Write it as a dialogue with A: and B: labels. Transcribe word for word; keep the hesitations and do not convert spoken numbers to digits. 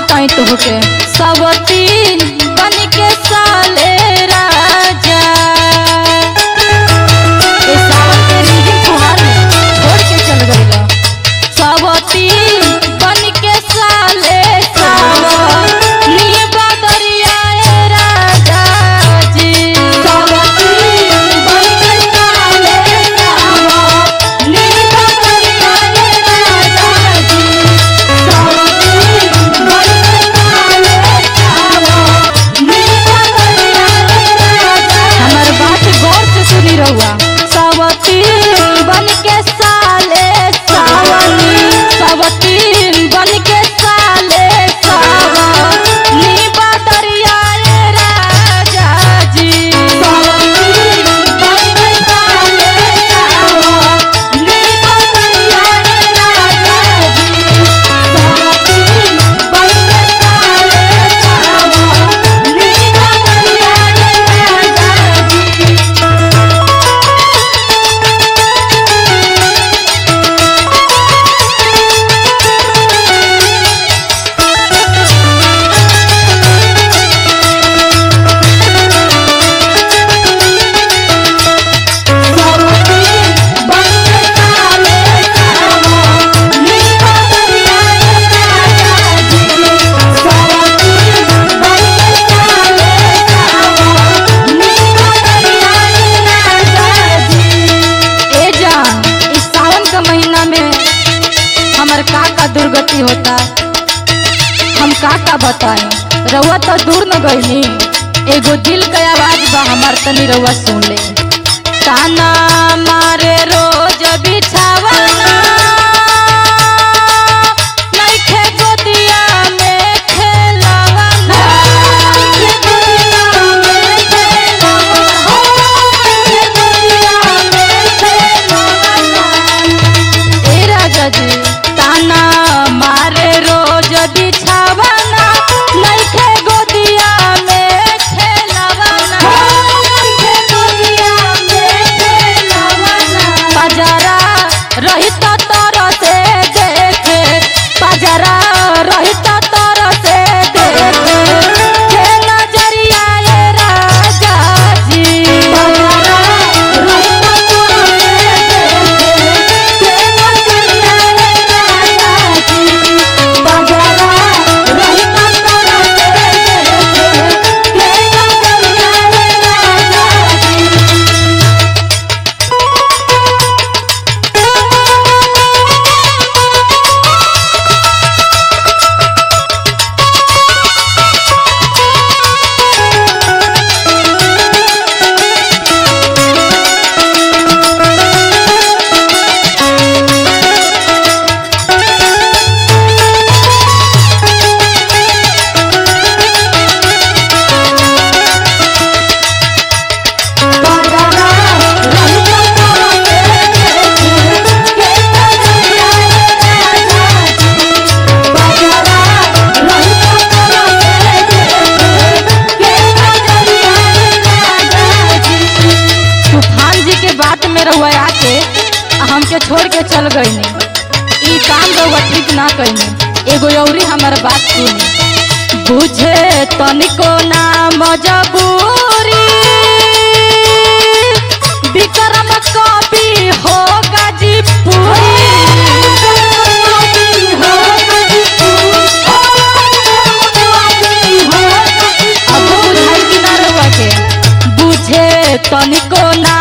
A: बताई तुहके सब तीन बन के साले राजा ए सावन के रिहिम फुहार में छोड़ के चल गइला सब तीन बन के साले सावन नी बदरिया ए राजा जी सब तीन बन के साले सावन नी बदरिया ए राजा जी सब हमर बात गौर से सुनी रहुआ सावतीन बन के साले सावनी सावतीन बन के साले सावनी बदरिया ए राजा जी सावतीन बन के साले सावनी बदरिया ए राजा जी सावतीन बन के साले सावनी बदरिया ए राजा जी दुर्गति होता हम का का बताएं रउआ तो दूर न गईनी एगो दिल के आवाज बा हमार तनी रउआ सुन ले ताना मारे रोज बिछावना नइखे गोदिया में खेलवना नइखे गोदिया में खेलवना नइखे गोदिया में खेलवना ए राजा जी ताना मारे रोज बिछावना नइखे गोदिया में खेलवना नइखे गोदिया में खेलवना पजरा रहित तोर से देखे पजरा रहित तोर से देखे के नजरिया ए राजा जी पजरा रहित तोर से देखे के नजरिया ए राजा जी पजरा रहित तोर से देखे के नजरिया ए राजा जी हमके छोड़ के चल गईनी ई काम रउआ ठीक ना कईनी एगो औरी हमार बात सुनी बुझे तनिको ना मजबूरी विक्रम कवि हो गाजीपुरी अब बुझाई कि ना रउआ के बुझे तनिको ना